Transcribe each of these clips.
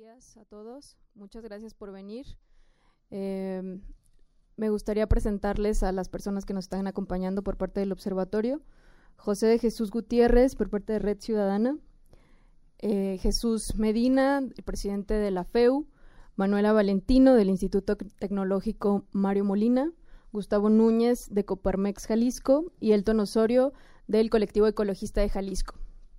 días a todos. Muchas gracias por venir. Me gustaría presentarles a las personas que nos están acompañando por parte del observatorio. José de Jesús Gutiérrez, por parte de Red Ciudadana. Jesús Medina, el presidente de la FEU. Manuela Valentino, del Instituto Tecnológico Mario Molina. Gustavo Núñez, de Coparmex Jalisco. Y Elton Osorio, del Colectivo Ecologista de Jalisco.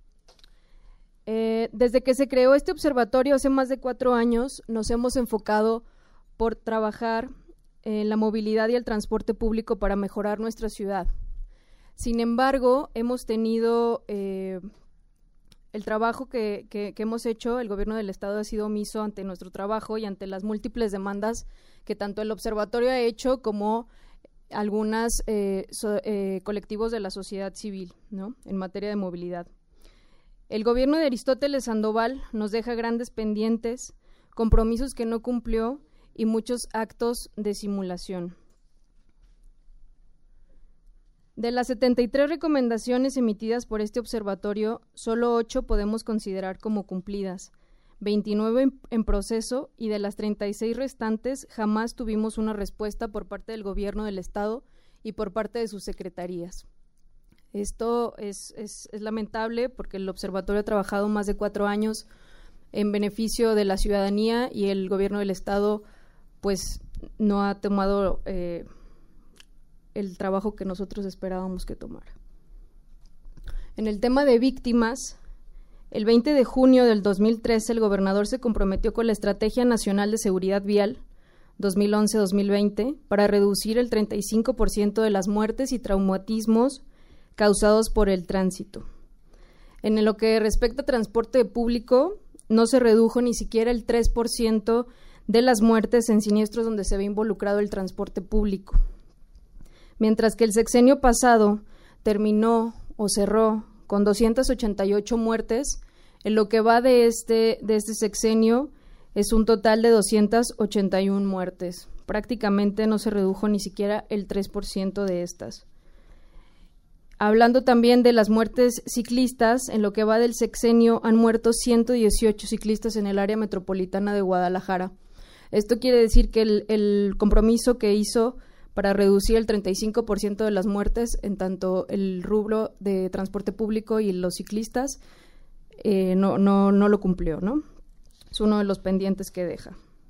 Desde que se creó este observatorio hace más de 4 años, nos hemos enfocado por trabajar en la movilidad y el transporte público para mejorar nuestra ciudad. Sin embargo, hemos tenido el trabajo que hemos hecho, el gobierno del estado ha sido omiso ante nuestro trabajo y ante las múltiples demandas que tanto el observatorio ha hecho como algunos colectivos de la sociedad civil, ¿no?, en materia de movilidad. El gobierno de Aristóteles Sandoval nos deja grandes pendientes, compromisos que no cumplió y muchos actos de simulación. De las 73 recomendaciones emitidas por este observatorio, solo 8 podemos considerar como cumplidas, 29 en proceso, y de las 36 restantes jamás tuvimos una respuesta por parte del gobierno del estado y por parte de sus secretarías. Esto es lamentable porque el observatorio ha trabajado más de 4 años en beneficio de la ciudadanía y el gobierno del estado pues no ha tomado el trabajo que nosotros esperábamos que tomara. En el tema de víctimas, el 20 de junio del 2013 el gobernador se comprometió con la Estrategia Nacional de Seguridad Vial 2011-2020 para reducir el 35% de las muertes y traumatismos causados por el tránsito. En lo que respecta a transporte público, no se redujo ni siquiera el 3% de las muertes en siniestros donde se ve involucrado el transporte público. Mientras que el sexenio pasado terminó o cerró con 288 muertes, en lo que va de este sexenio es un total de 281 muertes. Prácticamente no se redujo ni siquiera el 3% de estas. Hablando también de las muertes ciclistas, en lo que va del sexenio han muerto 118 ciclistas en el área metropolitana de Guadalajara. Esto quiere decir que el compromiso que hizo para reducir el 35% de las muertes en tanto el rubro de transporte público y los ciclistas no lo cumplió, ¿no? Es uno de los pendientes que deja.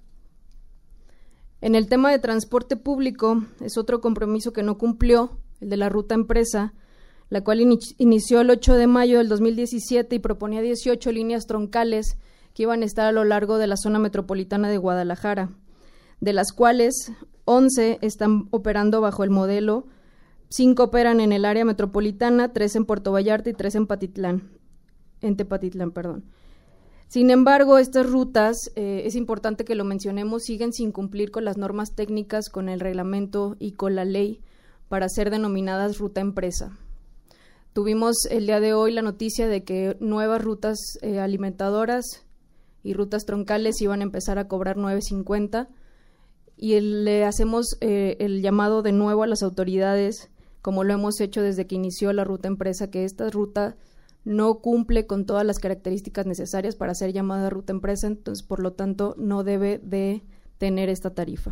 En el tema de transporte público es otro compromiso que no cumplió, el de la ruta empresa, la cual inició el 8 de mayo del 2017 y proponía 18 líneas troncales que iban a estar a lo largo de la zona metropolitana de Guadalajara, de las cuales 11 están operando bajo el modelo, 5 operan en el área metropolitana, 3 en Puerto Vallarta y 3 en Tepatitlán. Sin embargo, estas rutas, es importante que lo mencionemos, siguen sin cumplir con las normas técnicas, con el reglamento y con la ley para ser denominadas ruta empresa. Tuvimos el día de hoy la noticia de que nuevas rutas alimentadoras y rutas troncales iban a empezar a cobrar 9.50 y le hacemos el llamado de nuevo a las autoridades, como lo hemos hecho desde que inició la ruta empresa, que esta ruta no cumple con todas las características necesarias para ser llamada ruta empresa, entonces por lo tanto no debe de tener esta tarifa.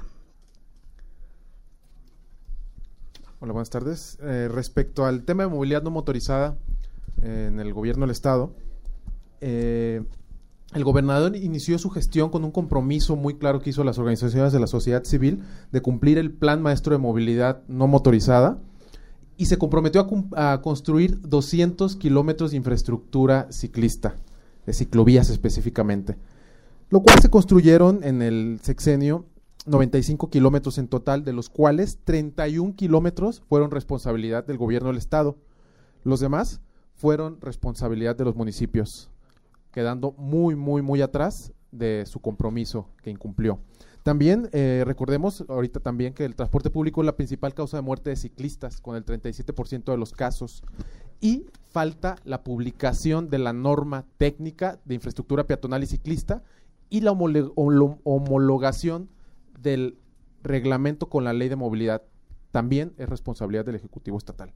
Hola, buenas tardes. Respecto al tema de movilidad no motorizada en el gobierno del estado, el gobernador inició su gestión con un compromiso muy claro que hizo las organizaciones de la sociedad civil de cumplir el Plan Maestro de Movilidad No Motorizada y se comprometió a construir 200 kilómetros de infraestructura ciclista, de ciclovías específicamente, lo cual se construyeron en el sexenio 95 kilómetros en total, de los cuales 31 kilómetros fueron responsabilidad del gobierno del estado. Los demás fueron responsabilidad de los municipios, quedando muy atrás de su compromiso que incumplió. También recordemos ahorita también que el transporte público es la principal causa de muerte de ciclistas, con el 37% de los casos, y falta la publicación de la norma técnica de infraestructura peatonal y ciclista y la homologación del reglamento con la ley de movilidad. También es responsabilidad del Ejecutivo Estatal.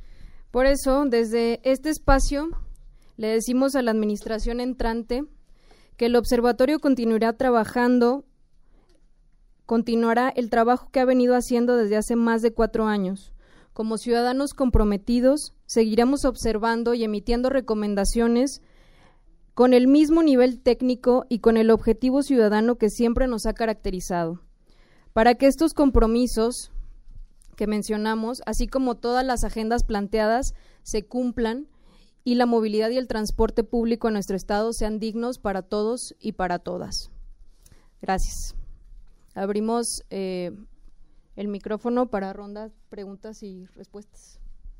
Por eso, desde este espacio, le decimos a la administración entrante que el observatorio continuará el trabajo que ha venido haciendo desde hace más de 4 años. Como ciudadanos comprometidos, seguiremos observando y emitiendo recomendaciones con el mismo nivel técnico y con el objetivo ciudadano que siempre nos ha caracterizado. Para que estos compromisos que mencionamos, así como todas las agendas planteadas, se cumplan y la movilidad y el transporte público en nuestro estado sean dignos para todos y para todas. Gracias. Abrimos el micrófono para ronda preguntas y respuestas.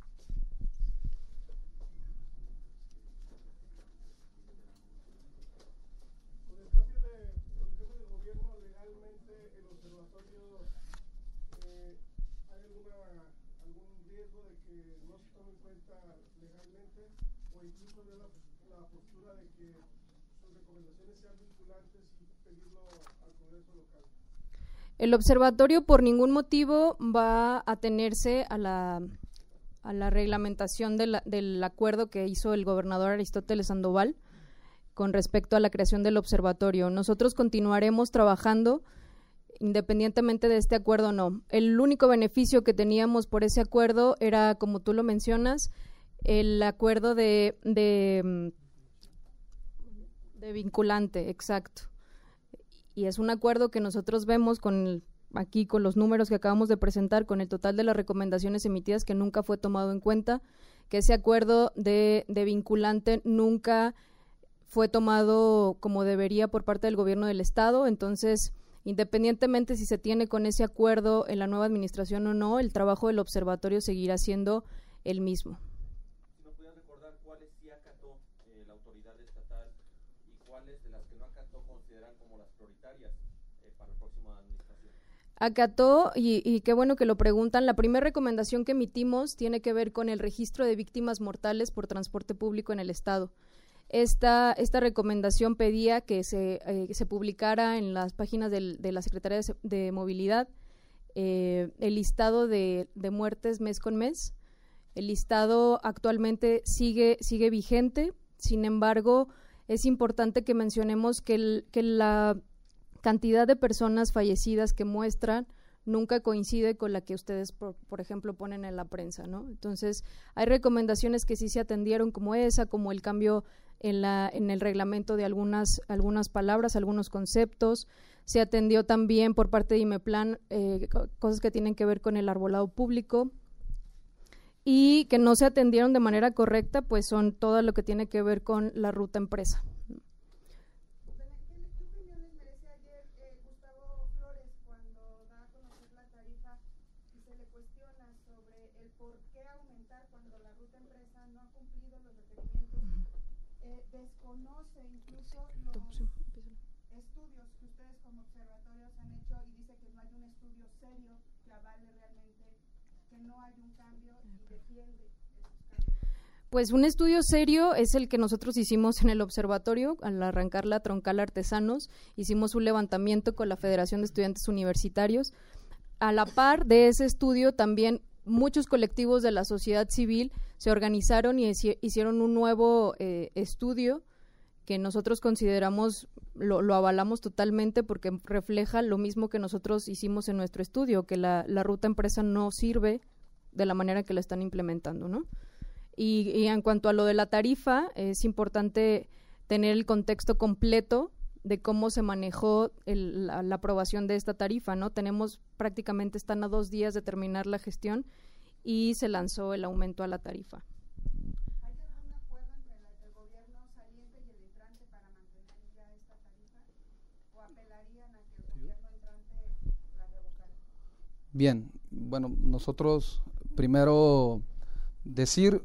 El observatorio por ningún motivo va a atenerse a la reglamentación del acuerdo que hizo el gobernador Aristóteles Sandoval con respecto a la creación del observatorio. Nosotros continuaremos trabajando independientemente de este acuerdo o no. El único beneficio que teníamos por ese acuerdo era, como tú lo mencionas, el acuerdo de vinculante, exacto. Y es un acuerdo que nosotros vemos aquí con los números que acabamos de presentar, con el total de las recomendaciones emitidas, que nunca fue tomado en cuenta, que ese acuerdo de vinculante nunca fue tomado como debería por parte del gobierno del estado. Entonces, independientemente si se tiene con ese acuerdo en la nueva administración o no, el trabajo del observatorio seguirá siendo el mismo. Si no pudieran recordar cuáles sí acató la autoridad estatal y cuáles de las que no acató consideran como las prioritarias para la próxima administración. Acató, y qué bueno que lo preguntan, la primera recomendación que emitimos tiene que ver con el registro de víctimas mortales por transporte público en el estado. Esta recomendación pedía que se publicara en las páginas de la Secretaría de Movilidad el listado de muertes mes con mes. El listado actualmente sigue vigente, sin embargo, es importante que mencionemos que la cantidad de personas fallecidas que muestran nunca coincide con la que ustedes, por ejemplo, ponen en la prensa, ¿no? Entonces, hay recomendaciones que sí se atendieron como esa, como el cambio en el reglamento de algunas palabras, algunos conceptos. Se atendió también por parte de IMEPLAN cosas que tienen que ver con el arbolado público, y que no se atendieron de manera correcta, pues son todo lo que tiene que ver con la ruta empresa. Desconoce incluso los estudios que ustedes como observatorios han hecho y dice que no hay un estudio serio que avale realmente que no hay un cambio y defiende esos cambios. Pues un estudio serio es el que nosotros hicimos en el observatorio. Al arrancar la troncal Artesanos, hicimos un levantamiento con la Federación de Estudiantes Universitarios. A la par de ese estudio, también muchos colectivos de la sociedad civil se organizaron y hicieron un nuevo estudio que nosotros consideramos, lo avalamos totalmente, porque refleja lo mismo que nosotros hicimos en nuestro estudio, que la ruta empresa no sirve de la manera que la están implementando, ¿no? Y en cuanto a lo de la tarifa, es importante tener el contexto completo de cómo se manejó la aprobación de esta tarifa, ¿no? Prácticamente están a 2 días de terminar la gestión y se lanzó el aumento a la tarifa. ¿Hay algún acuerdo entre el gobierno saliente y el entrante para mantener ya esta tarifa? ¿O apelarían a que el gobierno entrante la revocara? Bien, bueno, nosotros primero decir,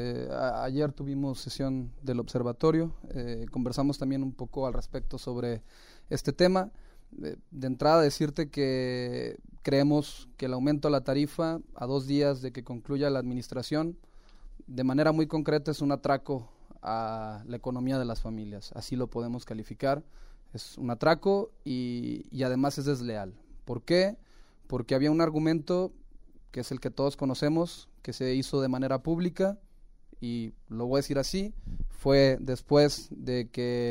ayer tuvimos sesión del observatorio, conversamos también un poco al respecto sobre este tema. De entrada decirte que creemos que el aumento a la tarifa a 2 días de que concluya la administración, de manera muy concreta, es un atraco a la economía de las familias, así lo podemos calificar. Es un atraco y además es desleal. ¿Por qué? Porque había un argumento que es el que todos conocemos, que se hizo de manera pública, y lo voy a decir así, fue después de que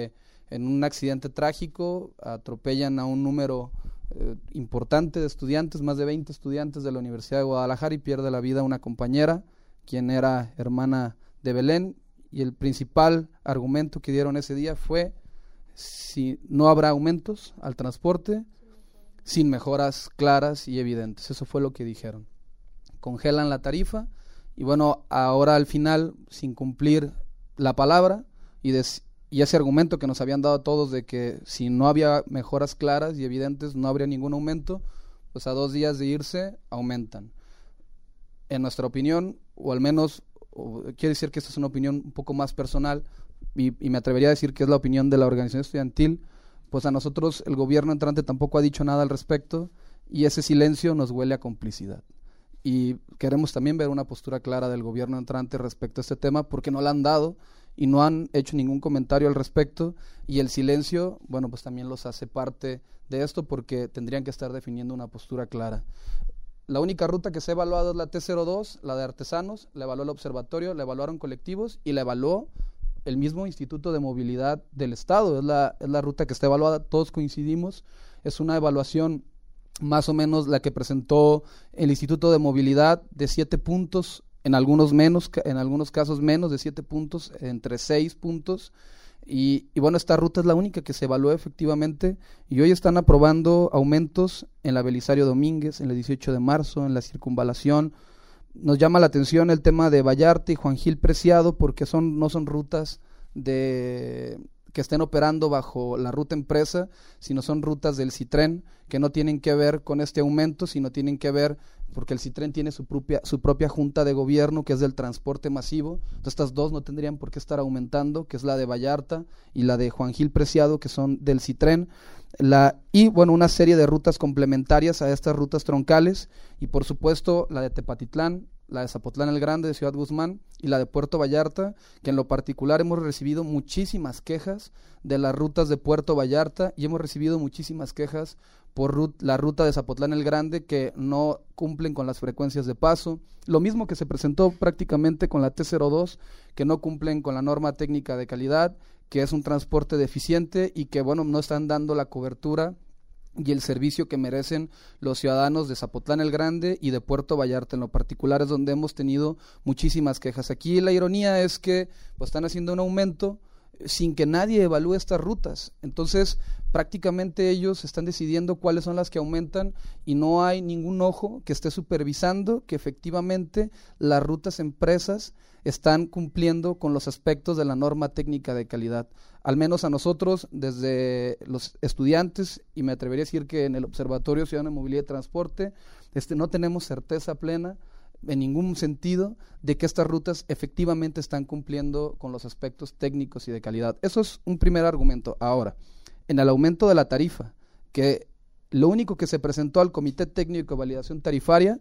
en un accidente trágico, atropellan a un número importante de estudiantes, más de 20 estudiantes de la Universidad de Guadalajara, y pierde la vida una compañera, quien era hermana de Belén, y el principal argumento que dieron ese día fue: si no habrá aumentos al transporte sin mejoras claras y evidentes. Eso fue lo que dijeron. Congelan la tarifa y bueno, ahora al final, sin cumplir la palabra y ese argumento que nos habían dado todos de que si no había mejoras claras y evidentes no habría ningún aumento, pues a 2 días de irse aumentan. En nuestra opinión, o al menos quiero decir que esta es una opinión un poco más personal, y me atrevería a decir que es la opinión de la organización estudiantil, pues a nosotros el gobierno entrante tampoco ha dicho nada al respecto, y ese silencio nos huele a complicidad. Y queremos también ver una postura clara del gobierno entrante respecto a este tema, porque no la han dado y no han hecho ningún comentario al respecto, y el silencio, bueno, pues también los hace parte de esto, porque tendrían que estar definiendo una postura clara. La única ruta que se ha evaluado es la T02, la de artesanos, la evaluó el observatorio, la evaluaron colectivos y la evaluó el mismo Instituto de Movilidad del Estado. Es la ruta que está evaluada, todos coincidimos, es una evaluación más o menos la que presentó el Instituto de Movilidad, de 7 puntos, en algunos casos menos de 7 puntos, entre 6 puntos, y bueno, esta ruta es la única que se evaluó efectivamente, y hoy están aprobando aumentos en la Belisario Domínguez, en el 18 de marzo, en la Circunvalación. Nos llama la atención el tema de Vallarta y Juan Gil Preciado, porque no son rutas que estén operando bajo la ruta empresa, sino son rutas del Citren, que no tienen que ver con este aumento, sino tienen que ver porque el Citren tiene su propia junta de gobierno, que es del transporte masivo. Entonces estas dos no tendrían por qué estar aumentando, que es la de Vallarta y la de Juan Gil Preciado, que son del Citren, y bueno, una serie de rutas complementarias a estas rutas troncales, y por supuesto la de Tepatitlán, la de Zapotlán el Grande, de Ciudad Guzmán, y la de Puerto Vallarta, que en lo particular hemos recibido muchísimas quejas de las rutas de Puerto Vallarta, y hemos recibido muchísimas quejas por la ruta de Zapotlán el Grande, que no cumplen con las frecuencias de paso. Lo mismo que se presentó prácticamente con la T02, que no cumplen con la norma técnica de calidad, que es un transporte deficiente y que bueno, no están dando la cobertura y el servicio que merecen los ciudadanos de Zapotlán el Grande y de Puerto Vallarta en lo particular, es donde hemos tenido muchísimas quejas. Aquí la ironía es que pues están haciendo un aumento sin que nadie evalúe estas rutas. Entonces prácticamente ellos están decidiendo cuáles son las que aumentan, y no hay ningún ojo que esté supervisando que efectivamente las rutas empresas están cumpliendo con los aspectos de la norma técnica de calidad. Al menos a nosotros, desde los estudiantes, y me atrevería a decir que en el Observatorio Ciudadano de Movilidad y Transporte, no tenemos certeza plena en ningún sentido de que estas rutas efectivamente están cumpliendo con los aspectos técnicos y de calidad. Eso es un primer argumento. Ahora, en el aumento de la tarifa, que lo único que se presentó al Comité Técnico de Validación Tarifaria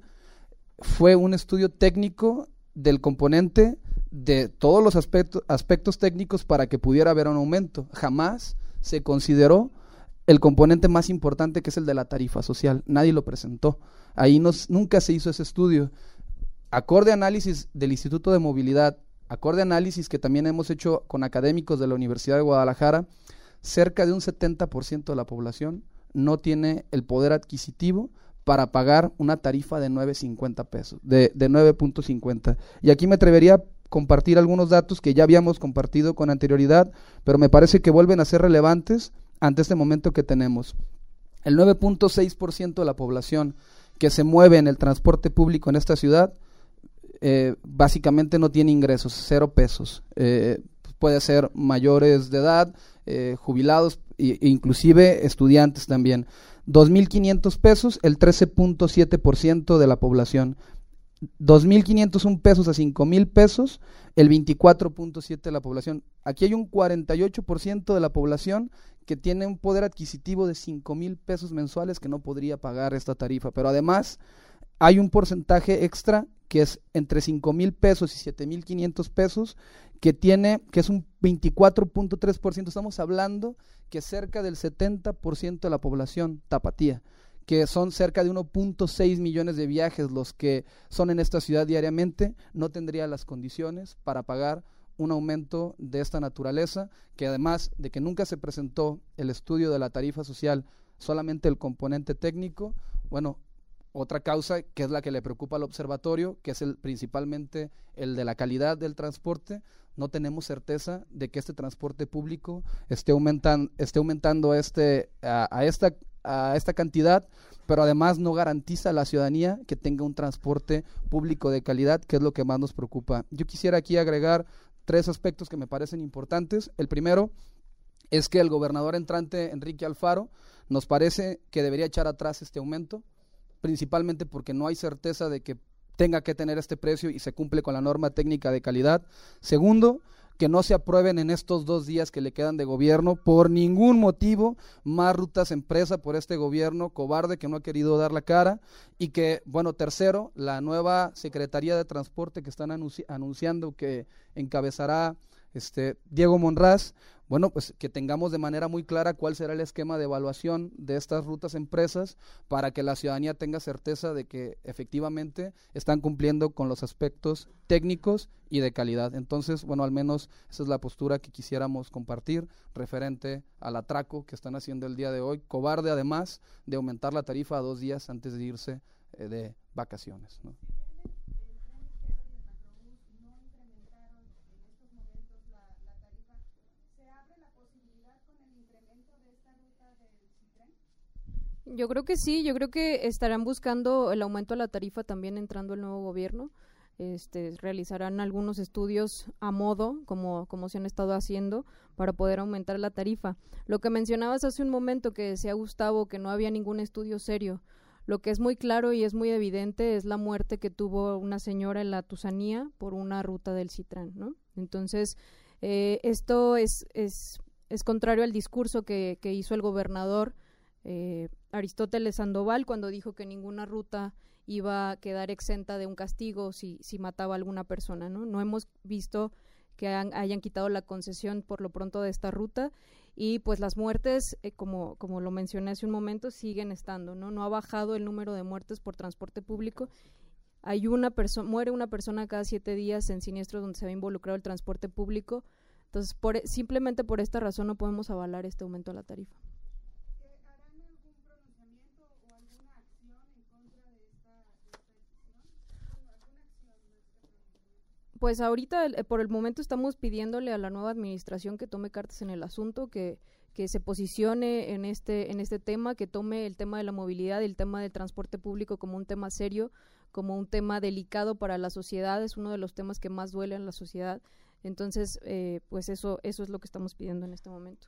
fue un estudio técnico del componente de todos los aspectos técnicos para que pudiera haber un aumento. Jamás se consideró el componente más importante, que es el de la tarifa social. Nadie lo presentó. Ahí nunca se hizo ese estudio. Acorde a análisis del Instituto de Movilidad, acorde a análisis que también hemos hecho con académicos de la Universidad de Guadalajara, cerca de un 70% de la población no tiene el poder adquisitivo para pagar una tarifa de 9.50 pesos, de 9.50. Y aquí me atrevería a compartir algunos datos que ya habíamos compartido con anterioridad, pero me parece que vuelven a ser relevantes ante este momento que tenemos. El 9.6% de la población que se mueve en el transporte público en esta ciudad, básicamente no tiene ingresos, 0 pesos. Puede ser mayores de edad, jubilados e inclusive estudiantes también. 2.500 pesos, el 13.7% de la población. 2.501 pesos a 5.000 pesos, el 24.7% de la población. Aquí hay un 48% de la población que tiene un poder adquisitivo de 5.000 pesos mensuales que no podría pagar esta tarifa, pero además hay un porcentaje extra que es entre 5.000 pesos y 7.500 pesos, que es un 24.3%. Estamos hablando que cerca del 70% de la población tapatía, que son cerca de 1.6 millones de viajes los que son en esta ciudad diariamente, no tendría las condiciones para pagar un aumento de esta naturaleza, que además de que nunca se presentó el estudio de la tarifa social, solamente el componente técnico, bueno, otra causa que es la que le preocupa al observatorio, que es principalmente el de la calidad del transporte. No tenemos certeza de que este transporte público esté aumentando a esta cantidad, pero además no garantiza a la ciudadanía que tenga un transporte público de calidad, que es lo que más nos preocupa. Yo quisiera aquí agregar 3 aspectos que me parecen importantes. El primero es que el gobernador entrante, Enrique Alfaro, nos parece que debería echar atrás este aumento, principalmente porque no hay certeza de que tenga que tener este precio y se cumple con la norma técnica de calidad. Segundo, que no se aprueben en estos 2 días que le quedan de gobierno por ningún motivo más rutas empresa por este gobierno cobarde que no ha querido dar la cara. Y que, bueno, tercero, la nueva Secretaría de Transporte que están anunciando que encabezará Diego Monraz, bueno, pues que tengamos de manera muy clara cuál será el esquema de evaluación de estas rutas empresas para que la ciudadanía tenga certeza de que efectivamente están cumpliendo con los aspectos técnicos y de calidad. Entonces, bueno, al menos esa es la postura que quisiéramos compartir referente al atraco que están haciendo el día de hoy, cobarde además de aumentar la tarifa a 2 días antes de irse de vacaciones, ¿no? Yo creo que sí, yo creo que estarán buscando el aumento de la tarifa también entrando el nuevo gobierno. Realizarán algunos estudios a modo, como se han estado haciendo, para poder aumentar la tarifa. Lo que mencionabas hace un momento, que decía Gustavo, que no había ningún estudio serio. Lo que es muy claro y es muy evidente es la muerte que tuvo una señora en la Tusanía por una ruta del Citrán, ¿no? Entonces, esto es contrario al discurso que hizo el gobernador Aristóteles Sandoval cuando dijo que ninguna ruta iba a quedar exenta de un castigo si mataba a alguna persona, ¿no? No hemos visto que hayan quitado la concesión por lo pronto de esta ruta, y pues las muertes, como lo mencioné hace un momento, siguen estando, ¿no? No ha bajado el número de muertes por transporte público. Muere una persona cada 7 días en siniestros donde se ve involucrado el transporte público. Entonces, simplemente por esta razón no podemos avalar este aumento a la tarifa. Pues ahorita, por el momento, estamos pidiéndole a la nueva administración que tome cartas en el asunto, que se posicione en este tema, que tome el tema de la movilidad y el tema del transporte público como un tema serio, como un tema delicado para la sociedad. Es uno de los temas que más duele en la sociedad. Entonces, pues eso es lo que estamos pidiendo en este momento.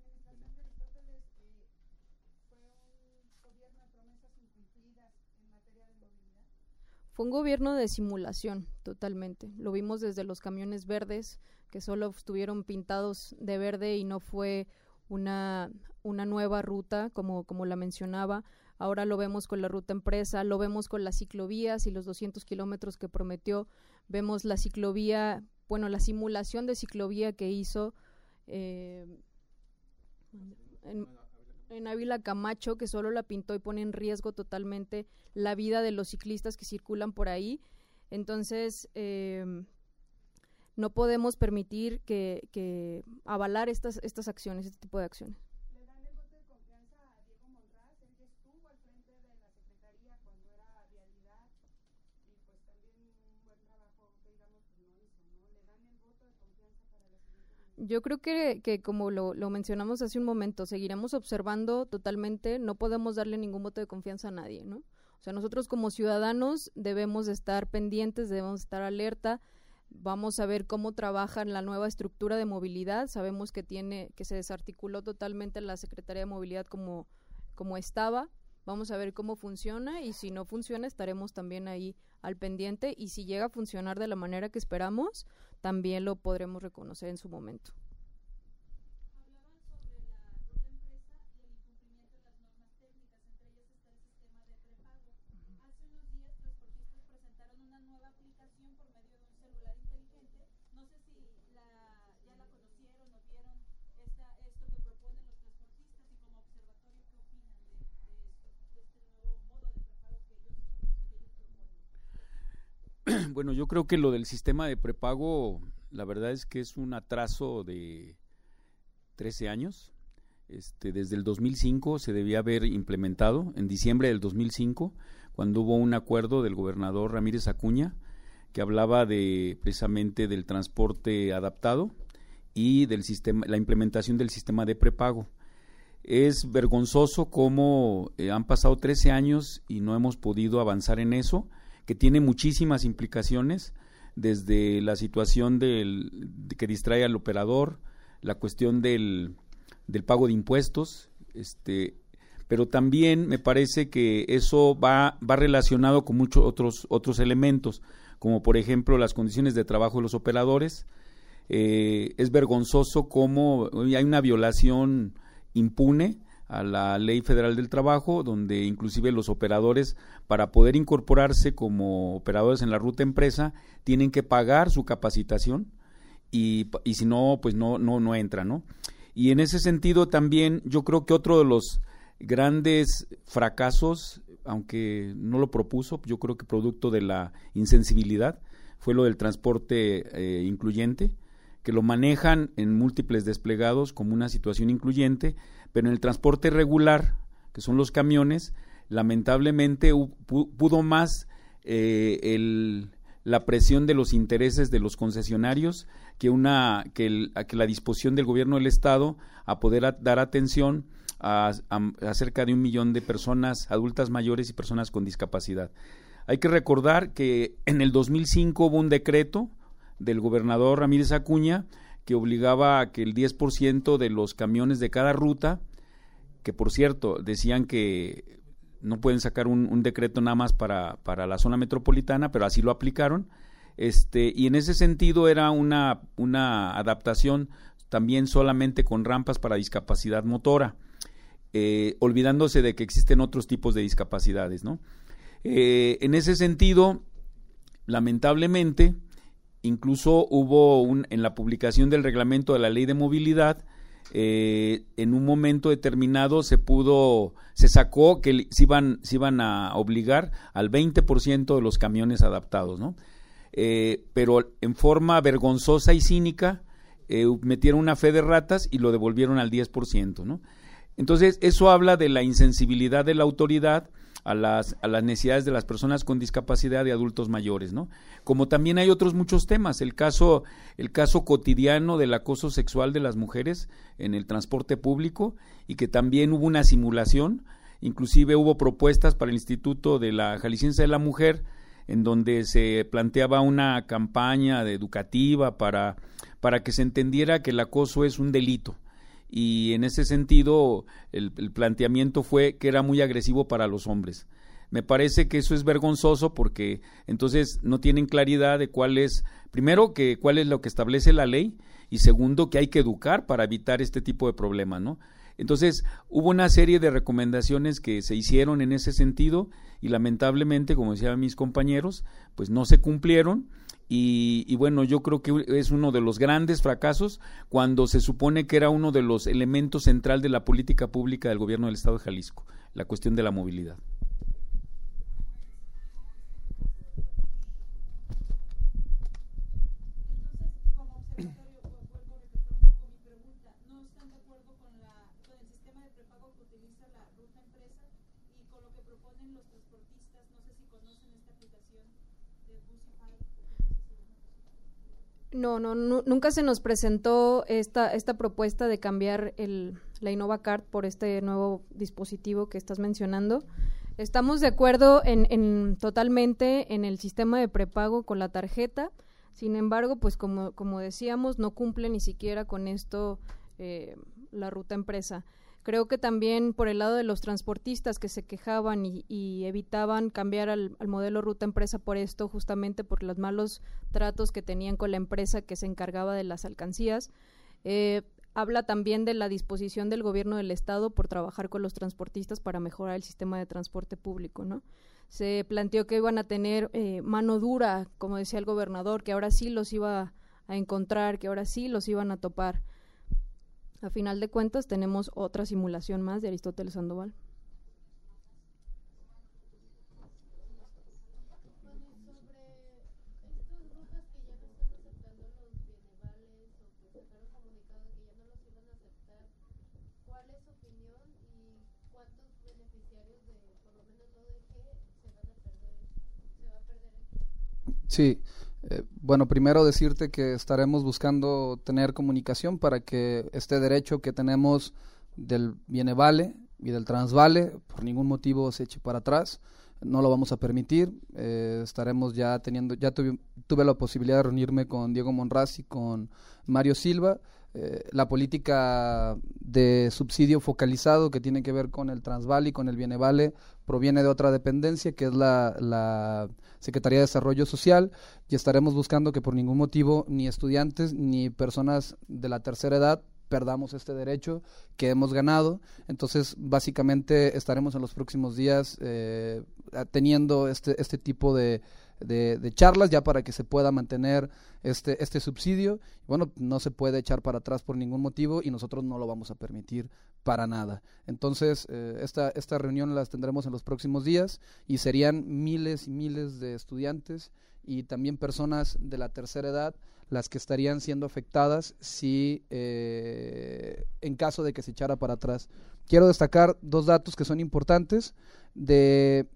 Fue un gobierno de simulación, totalmente. Lo vimos desde los camiones verdes, que solo estuvieron pintados de verde y no fue una nueva ruta, como la mencionaba. Ahora lo vemos con la ruta empresa, lo vemos con las ciclovías y los 200 kilómetros que prometió. Vemos la ciclovía, bueno, la simulación de ciclovía que hizo en Ávila Camacho, que solo la pintó y pone en riesgo totalmente la vida de los ciclistas que circulan por ahí. Entonces, no podemos permitir que avalar estas acciones, este tipo de acciones. ¿Le dan el voto de confianza a Diego Monraz? Él estuvo al frente de la Secretaría cuando era Vialidad y pues también un buen trabajo, digamos, no hizo, ¿no? ¿Le dan el voto de confianza para la siguiente? Yo creo que como lo mencionamos hace un momento, seguiremos observando totalmente. No podemos darle ningún voto de confianza a nadie, ¿no? O sea, nosotros como ciudadanos debemos de estar pendientes, debemos estar alerta. Vamos a ver cómo trabaja la nueva estructura de movilidad. Sabemos que se desarticuló totalmente la Secretaría de Movilidad como estaba. Vamos a ver cómo funciona, y si no funciona estaremos también ahí al pendiente, y si llega a funcionar de la manera que esperamos, también lo podremos reconocer en su momento. Hablaban sobre la ruta empresa y el incumplimiento de las normas técnicas, entre ellas está el sistema de prepago. Hace unos días transportistas presentaron una nueva aplicación por medio de un celular inteligente. No sé si ya la conocieron o vieron esto que proponen los transportistas, y como observatorio, ¿qué opinan de este nuevo modo de prepago que ellos proponen? Bueno, yo creo que lo del sistema de prepago la verdad es que es un atraso de 13 años. Desde el 2005 se debía haber implementado, en diciembre del 2005, cuando hubo un acuerdo del gobernador Ramírez Acuña que hablaba precisamente del transporte adaptado y del sistema, la implementación del sistema de prepago. Es vergonzoso cómo han pasado 13 años y no hemos podido avanzar en eso, que tiene muchísimas implicaciones, desde la situación de que distrae al operador, la cuestión del pago de impuestos, pero también me parece que eso va relacionado con muchos otros elementos, como por ejemplo las condiciones de trabajo de los operadores. Es vergonzoso cómo hay una violación impune a la Ley Federal del Trabajo, donde inclusive los operadores, para poder incorporarse como operadores en la ruta empresa, tienen que pagar su capacitación y si no, pues no entran, ¿no? Y en ese sentido también yo creo que otro de los grandes fracasos, aunque no lo propuso, yo creo que producto de la insensibilidad, fue lo del transporte incluyente, que lo manejan en múltiples desplegados como una situación incluyente, pero en el transporte regular, que son los camiones, lamentablemente pudo más la presión de los intereses de los concesionarios que la disposición del gobierno del estado a poder dar atención a cerca de 1 millón de personas adultas mayores y personas con discapacidad. Hay que recordar que en el 2005 hubo un decreto del gobernador Ramírez Acuña que obligaba a que el 10% de los camiones de cada ruta, que por cierto decían que no pueden sacar un decreto nada más para la zona metropolitana, pero así lo aplicaron, y en ese sentido era una adaptación también solamente con rampas para discapacidad motora, olvidándose de que existen otros tipos de discapacidades, ¿no? En ese sentido, lamentablemente, incluso hubo en la publicación del reglamento de la Ley de Movilidad, en un momento determinado se sacó que se iban a obligar al 20% de los camiones adaptados, ¿no? Pero en forma vergonzosa y cínica metieron una fe de ratas y lo devolvieron al 10%, ¿no? Entonces eso habla de la insensibilidad de la autoridad a las necesidades de las personas con discapacidad y adultos mayores, ¿no? Como también hay otros muchos temas, el caso cotidiano del acoso sexual de las mujeres en el transporte público, y que también hubo una simulación, inclusive hubo propuestas para el Instituto de la Jalisciense de la Mujer, en donde se planteaba una campaña educativa para que se entendiera que el acoso es un delito. Y en ese sentido el planteamiento fue que era muy agresivo para los hombres. Me parece que eso es vergonzoso, porque entonces no tienen claridad de cuál es lo que establece la ley, y segundo, que hay que educar para evitar este tipo de problemas, ¿no? Entonces hubo una serie de recomendaciones que se hicieron en ese sentido y lamentablemente, como decían mis compañeros, pues no se cumplieron. Y bueno, yo creo que es uno de los grandes fracasos, cuando se supone que era uno de los elementos central de la política pública del gobierno del estado de Jalisco, la cuestión de la movilidad. Entonces, como observatorio, vuelvo a repetir un poco mi pregunta, ¿no están de acuerdo con el sistema de prepago que utiliza la ruta empresa y con lo que proponen los transportistas? No sé si conocen esta aplicación de Busify. No, nunca se nos presentó esta propuesta de cambiar la InnovaCard por este nuevo dispositivo que estás mencionando. Estamos de acuerdo totalmente en el sistema de prepago con la tarjeta. Sin embargo, pues como decíamos, no cumple ni siquiera con esto la ruta empresa. Creo que también por el lado de los transportistas que se quejaban y evitaban cambiar al modelo ruta empresa por esto, justamente por los malos tratos que tenían con la empresa que se encargaba de las alcancías, habla también de la disposición del gobierno del estado por trabajar con los transportistas para mejorar el sistema de transporte público, ¿no? Se planteó que iban a tener mano dura, como decía el gobernador, que ahora sí los iba a encontrar, que ahora sí los iban a topar. A final de cuentas, tenemos otra simulación más de Aristóteles Sandoval. Sobre estas rutas que ya no están aceptando los opinión y cuántos beneficiarios de, por lo menos no de qué, se va a perder aquí? Sí, bueno, primero decirte que estaremos buscando tener comunicación para que este derecho que tenemos del Bienevale y del Transvale por ningún motivo se eche para atrás. No lo vamos a permitir. Estaremos ya teniendo, tuve la posibilidad de reunirme con Diego Monraz y con Mario Silva. La política de subsidio focalizado que tiene que ver con el Transvale y con el Bienevale proviene de otra dependencia que es la Secretaría de Desarrollo Social, y estaremos buscando que por ningún motivo ni estudiantes ni personas de la tercera edad perdamos este derecho que hemos ganado. Entonces básicamente estaremos en los próximos días teniendo este tipo de charlas ya para que se pueda mantener este subsidio. Bueno, no se puede echar para atrás por ningún motivo y nosotros no lo vamos a permitir para nada. Entonces esta reunión las tendremos en los próximos días y serían miles y miles de estudiantes y también personas de la tercera edad las que estarían siendo afectadas si en caso de que se echara para atrás. Quiero destacar dos datos que son importantes. El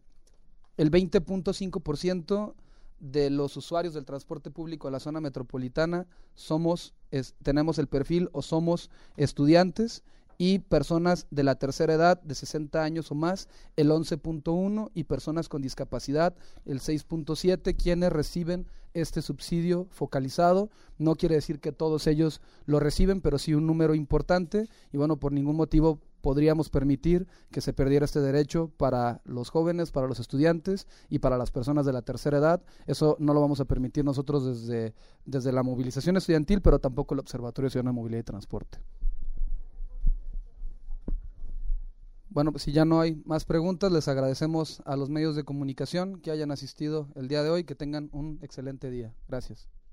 20.5% de los usuarios del transporte público de la zona metropolitana tenemos el perfil o somos estudiantes, y personas de la tercera edad de 60 años o más el 11.1% y personas con discapacidad el 6.7%, quienes reciben este subsidio focalizado. No quiere decir que todos ellos lo reciben, pero sí un número importante, y bueno, por ningún motivo podríamos permitir que se perdiera este derecho para los jóvenes, para los estudiantes y para las personas de la tercera edad. Eso no lo vamos a permitir nosotros desde la movilización estudiantil, pero tampoco el Observatorio Ciudadano de Movilidad y Transporte. Bueno, pues si ya no hay más preguntas, les agradecemos a los medios de comunicación que hayan asistido el día de hoy, que tengan un excelente día. Gracias.